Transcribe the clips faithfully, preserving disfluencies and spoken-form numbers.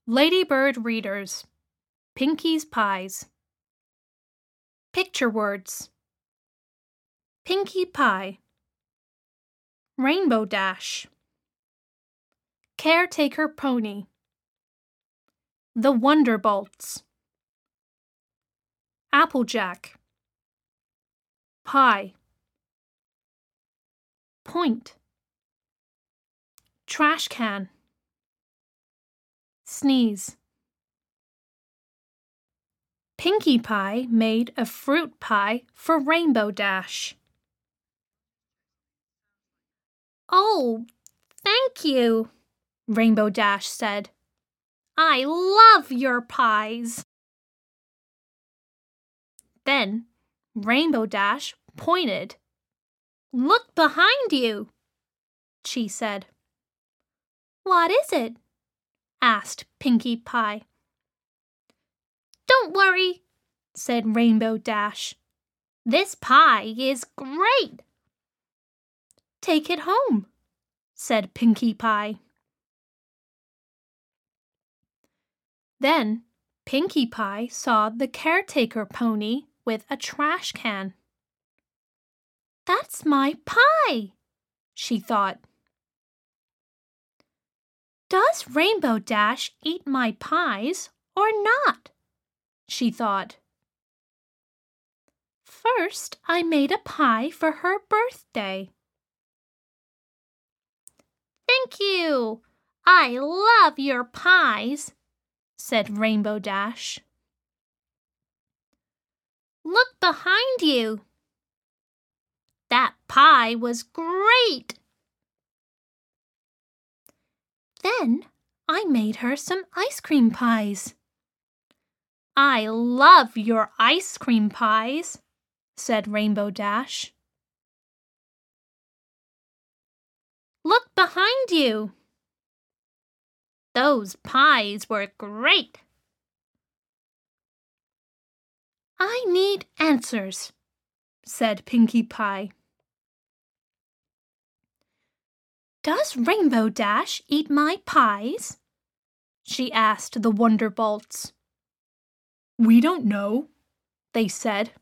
Ladybird readers, Pinky's Pies. Picture words: Pinkie Pie, Rainbow Dash, Caretaker Pony, The Wonderbolts, Applejack, Pie, Point, Trash Can, Sneeze. Pinkie Pie made a fruit pie for Rainbow Dash. "Oh, thank you," Rainbow Dash said. "I love your pies." Then Rainbow Dash pointed. "Look behind you," she said. "What is it?" asked Pinkie Pie. "Don't worry," said Rainbow Dash. "This pie is great." "Take it home," said Pinkie Pie. Then Pinkie Pie saw the caretaker pony with a trash can. "That's my pie," she thought. "Does Rainbow Dash eat my pies or not?" she thought. "First, I made a pie for her birthday." "Thank you. I love your pies," said Rainbow Dash. "Look behind you. That pie was great." "Then I made her some ice cream pies." "I love your ice cream pies," said Rainbow Dash. "Look behind you. Those pies were great." "I need answers," said Pinkie Pie. "Does Rainbow Dash eat my pies?" she asked the Wonderbolts. "We don't know," they said.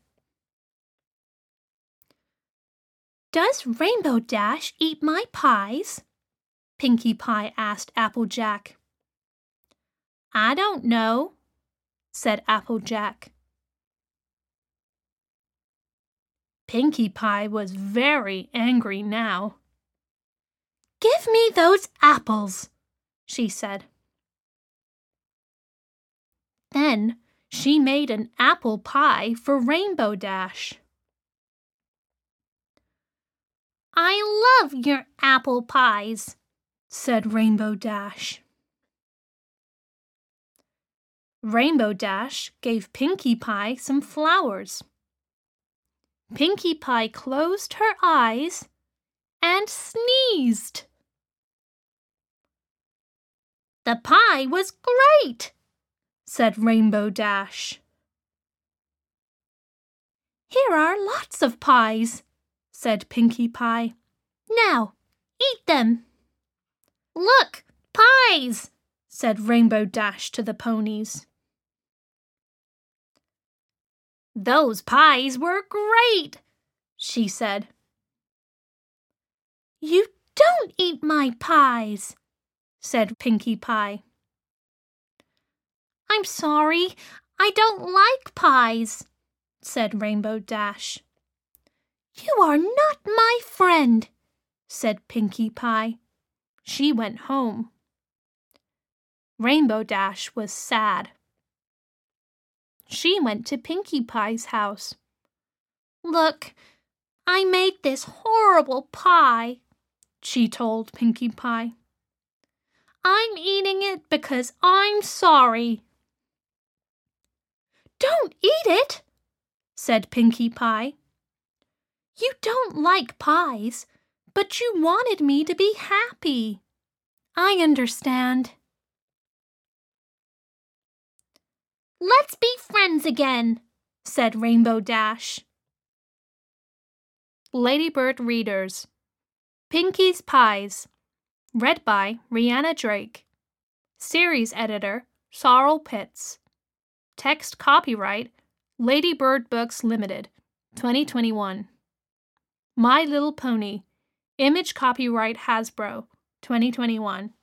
"Does Rainbow Dash eat my pies?" Pinkie Pie asked Applejack. "I don't know," said Applejack. Pinkie Pie was very angry now. "Give me those apples," she said. Then she made an apple pie for Rainbow Dash. "I love your apple pies," said Rainbow Dash. Rainbow Dash gave Pinkie Pie some flowers. Pinkie Pie closed her eyes and sneezed. "The pie was great," said Rainbow Dash. "Here are lots of pies," said Pinkie Pie. "Now, eat them." "Look, pies," said Rainbow Dash to the ponies. "Those pies were great," she said. "You don't eat my pies," said Pinkie Pie. "I'm sorry, I don't like pies," said Rainbow Dash. "You are not my friend," said Pinkie Pie. She went home. Rainbow Dash was sad. She went to Pinkie Pie's house. "Look, I made this horrible pie," she told Pinkie Pie. "I'm eating it because I'm sorry." "Don't eat it," said Pinkie Pie. "You don't like pies, but you wanted me to be happy. I understand." "Let's be friends again," said Rainbow Dash. Ladybird readers, Pinkie's Pies, read by Rihanna Drake. Series editor, Sorrel Pitts. Text copyright Lady Bird Books Limited, twenty twenty-one. My Little Pony. Image copyright Hasbro, twenty twenty-one.